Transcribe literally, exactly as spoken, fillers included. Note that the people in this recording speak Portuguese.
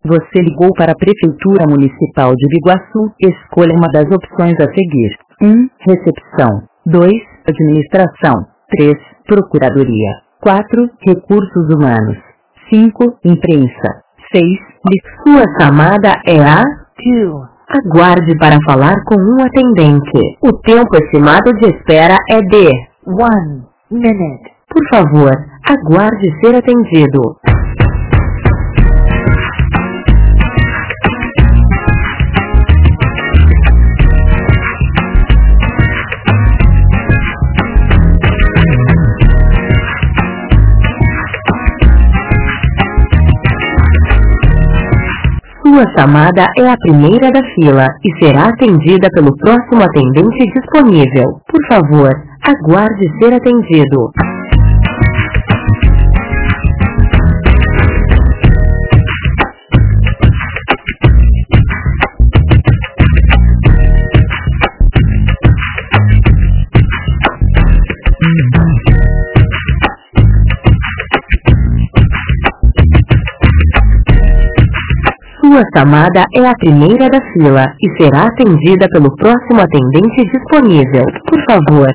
Você ligou para a Prefeitura Municipal de Biguaçu. Escolha uma das opções a seguir. um. Recepção. dois. Administração. três. Procuradoria. quatro. Recursos humanos. cinco. Imprensa. seis. Sua chamada é a dois. Aguarde para falar com um atendente. O tempo estimado de espera é de one minute. Por favor, aguarde ser atendido. Sua chamada é a primeira da fila e será atendida pelo próximo atendente disponível. Por favor, aguarde ser atendido. Sua chamada é a primeira da fila e será atendida pelo próximo atendente disponível. Por favor,